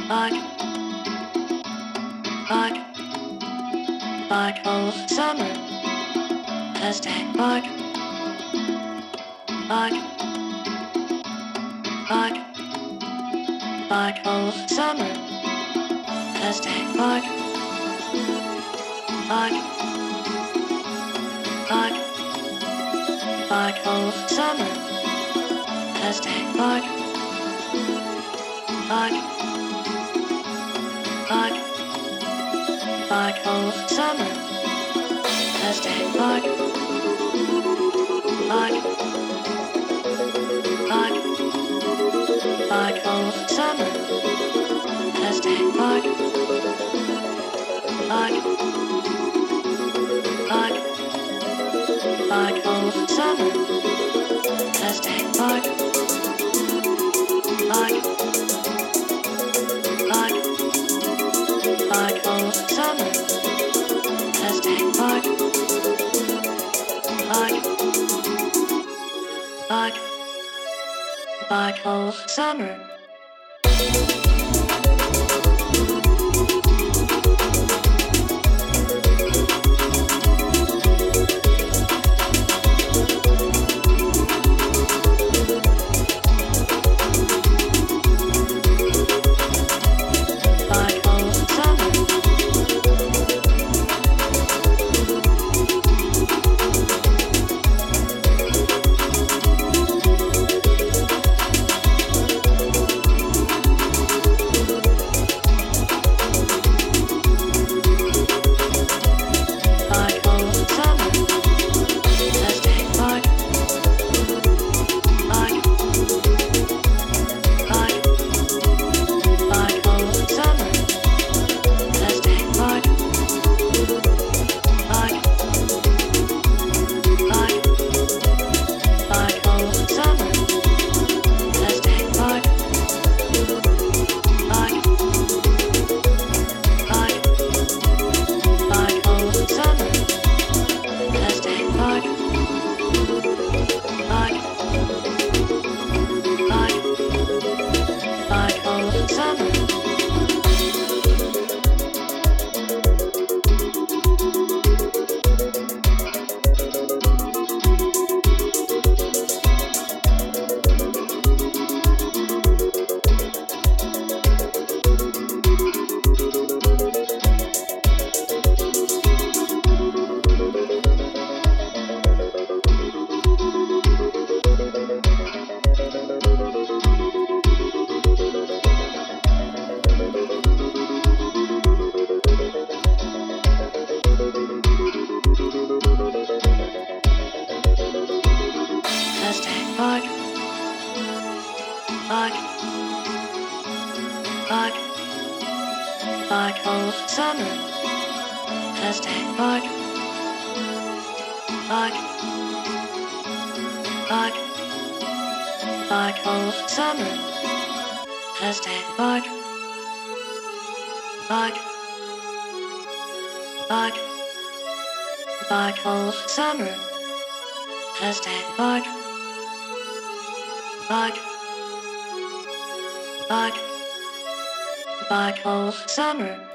Hot, hot, hot whole summer. Hashtag hot, hot, hot, hot whole summer. Hashtag hot, hot, hot, hot whole summer. Hashtag hot, hot, hot, hot whole summer. Hashtag hot, hot, hot, hot whole summer. Hashtag hot, hot, hot, hot whole summer. Hashtag hot, hot, hot, hot whole summer. Hashtag hot, hot, hot, hot whole summer. Hot, hot, hot, hot whole summer. Hashtag hot, hot, hot, hot whole summer. Hashtag hot, hot, hot, hot whole summer. Hashtag hot, hot, hot, hot whole summer.